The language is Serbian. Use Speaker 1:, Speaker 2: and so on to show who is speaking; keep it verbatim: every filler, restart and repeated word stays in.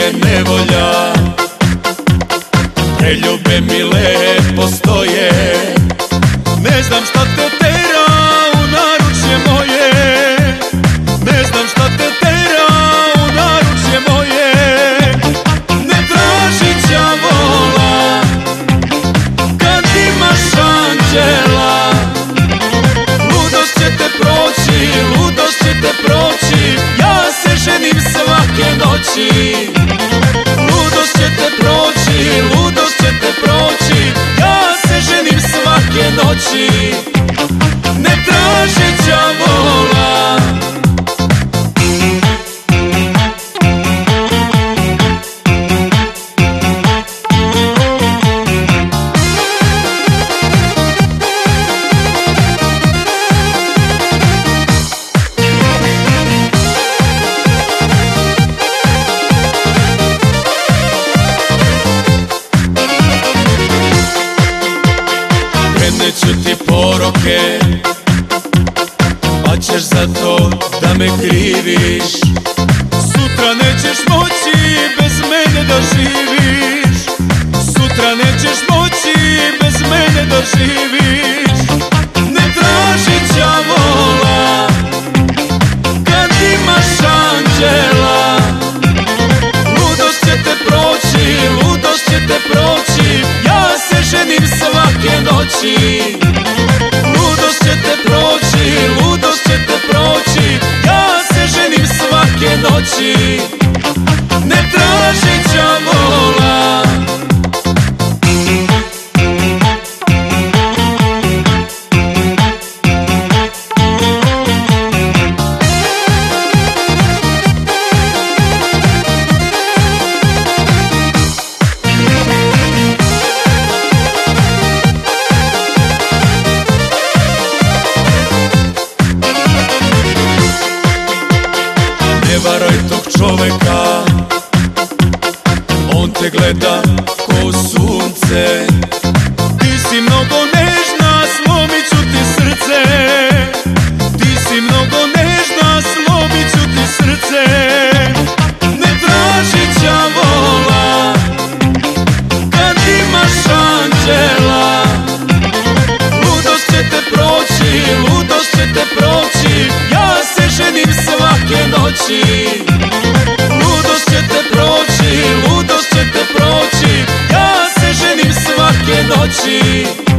Speaker 1: je nevolja. Preljube mi lepo stoje, ne znam šta te tera u naručje moje, ne znam šta te tera u naručje moje. Ne traži đavola kad imaš anđela, ludost će te proći, ludost će te proći, ja se ženim svake noći. Ludost će te proći, ludost će te proći, ja se ženim svake noći. Ne traži đavola. Preneću ti poroke, pa ćeš za to da me kriviš. Sutra nećeš moći bez mene da živiš, sutra nećeš moći bez mene da živiš. Ne traži đavola kad imaš anđela, ludost će te proći, ludost će te proći, ja se ženim svake noći. Ludost će te proći, ludost će te proći, ja se ženim svake noći. Ne traži đavola. Ne varaj tog čoveka, on te gleda ko sunce. Ti si mnogo nežna, slomit ću ti srce. Ti si mnogo nežna, slomit ću ti srce. Ne traži đavola kad imaš anđela, ludost će te proći, ludost će te proći, ja se ženim svake noći. Ludost će te proći, ludost će te proći, ja se ženim svake noći.